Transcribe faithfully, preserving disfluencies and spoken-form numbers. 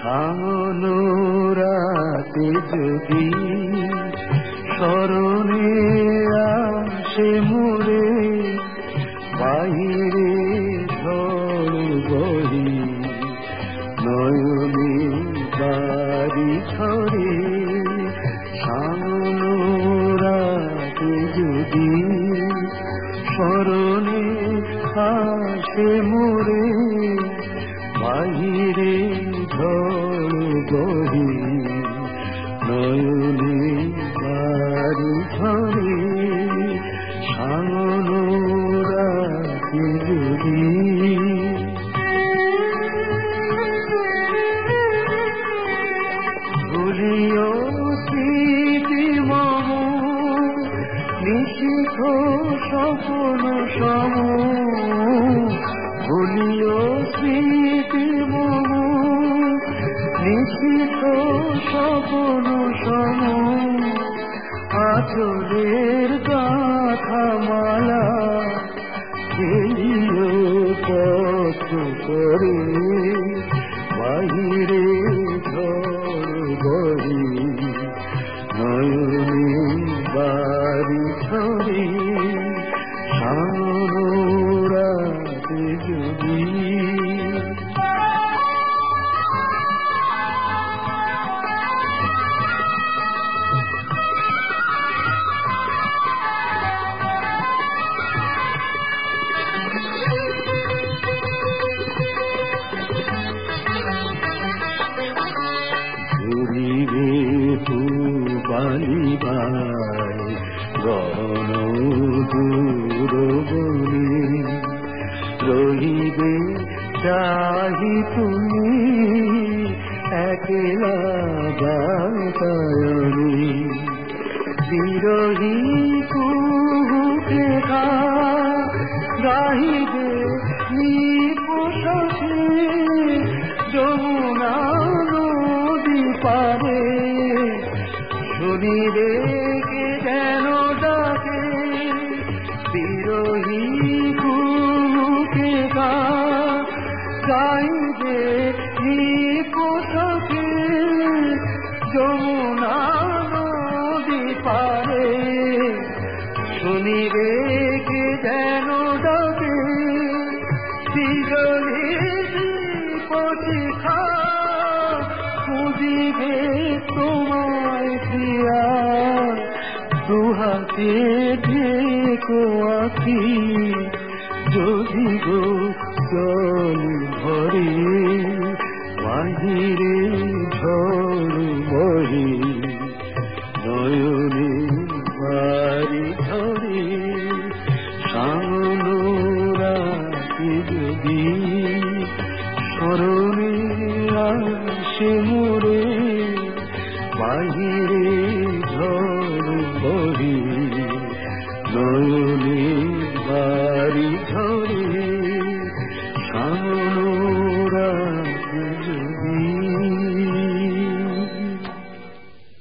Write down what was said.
সামনো রাতে যদি স্মরণে আসে মোরে, বাহিরে ঝড় বহি নয়নে বাড়ি ঝরে। সামনো রাতে যদি স্মরণে আসে মোরে, বাহিরে ঝড় বহি নয়নে বাড়ি ঝরে। সামনো রাতে যদি ভুলিও স্মৃতি মম নিশিথ স্বপ্ন সম, ভুলিও স্মৃতি মম নিশিথ স্বপ্ন সম। আঁচলের গাথা মালা খেলিও পথ করে, বাহিরে ঝড় বহি নয়নে বাড়ি ঝরে। সামনো রাতে যদি ঘুরিবে বালিবাই গণ দূর বনে, রহিবে চাহি তুমি একলা বাতায়নে। বিরহী কুহুকে গাহিবে নিপোষে, যমুনা নদী পারে শুনিবে কে যেন ডাকে। বিরহী কুহুকে গাইবে নিপোষে, যমুনা নদী পারে শুনিবে কে যেন ডাকে। সৃজনী পথিকা খুঁজিবে তোমায় প্রিয়া, দুহাতে ঢেকো আঁখি যদি গো জল ভরে। বাহিরে ঝড় বহে নয়নে বাড়ি ঝরে। সামনো রাতে যদি স্মরণে আসে মোরে, বাহিরে ঝড় বহে নয়নে বাড়ি ঝরে। সামনো